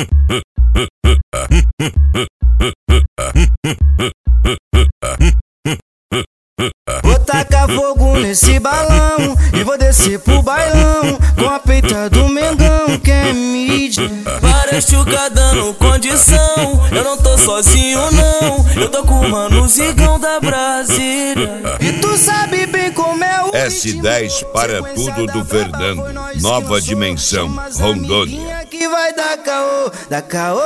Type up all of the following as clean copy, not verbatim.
Vou tacar fogo nesse balão e vou descer pro bailão com a peita do Mengão, que é mídia. Várias chucas dando condição, eu não tô sozinho não, eu tô com o mano Zigão da Brasília. E tu sabe bem como é o S10 para tudo do Fernando, Nova Dimensão, Rondônia. Que vai dar caô, dá caô.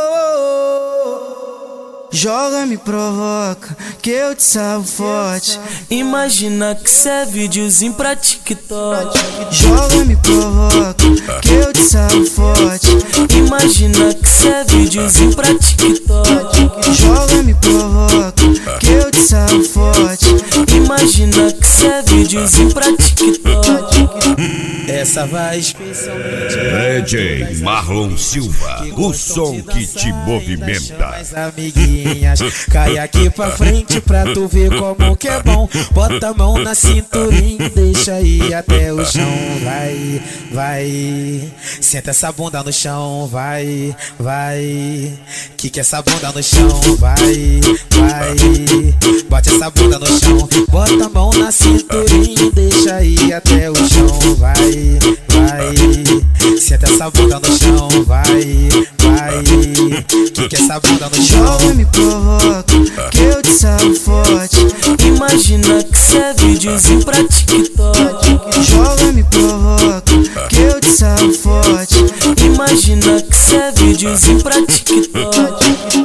Joga, me provoca, que eu te salvo forte. Imagina que cê é videozinho pra TikTok. Joga, me provoca, que eu te salvo forte. Imagina que cê é videozinho pra TikTok. Joga, me provoca, que eu te salvo forte. Imagina que cê é videozinho pra TikTok. Essa vai especialmente DJ Marlon Silva, o som que te movimenta. amiguinhas, cai aqui pra frente pra tu ver como que é bom. Bota a mão na cinturinha, deixa ir até o chão. Vai, vai, senta essa bunda no chão. Vai, vai, quica essa bunda no chão. Vai, vai, bate essa bunda no chão. Bota a mão na cinturinha, deixa ir até o chão. Vai, vai, senta essa bunda no chão. Vai, vai, quica essa bunda no chão. Joga, me provoca, que eu te salvo forte. Imagina que cê é videozinho pra TikTok. Joga, me provoca, que eu te salvo forte. Imagina que cê é videozinho pra TikTok.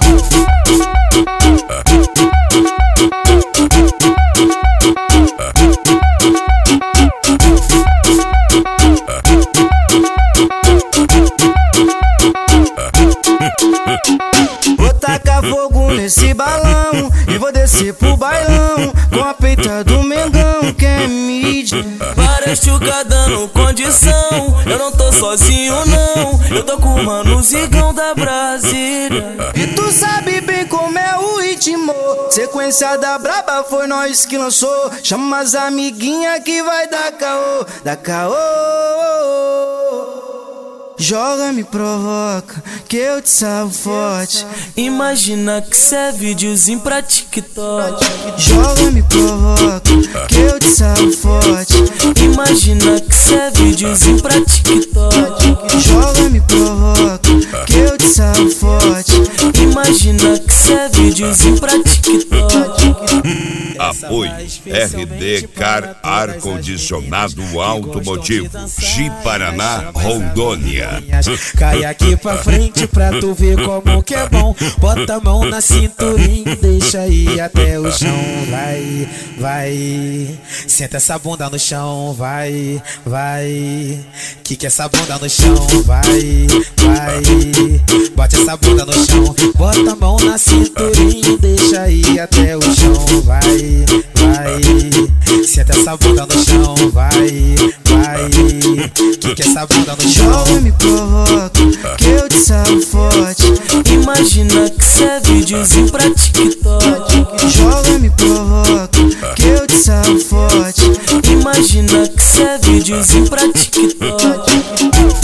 Vou tacar fogo nesse balão e vou descer pro bailão com a peita do Mengão, que é mídia. Várias chucas dando condição, eu não tô sozinho não, eu tô com o mano Zigão da Brasília. E tu sabe bem como é o ritmo. Sequência da braba foi nós que lançou. Chama as amiguinhas que vai dar caô, dá caô. Joga, me provoca, que eu te salvo forte. Imagina que cê é videozinho pra TikTok. Joga, me provoca, que eu te salvo forte. Imagina que cê é videozinho pra TikTok. Joga, me provoca, que eu te salvo forte. Imagina que cê é videozinho pra TikTok. Apoio RD Car Ar-Condicionado Automotivo, Ji-Paraná, Rondônia. Cai aqui pra frente pra tu ver como que é bom. Bota a mão na cinturinha, deixa ir até o chão. Vai, vai, senta essa bunda no chão. Vai, vai, quica essa bunda no chão. Vai, vai, bate essa bunda no chão. Bota a mão na cinturinha, deixa ir até o chão. Vai, vai, senta essa bunda no chão. Vai, vai, quica essa bunda no chão. Joga, me provoca, que eu te salvo forte. Imagina que cê é videozinho pra TikTok. Joga, me provoca, que eu te salvo forte. Imagina que cê é videozinho pra TikTok.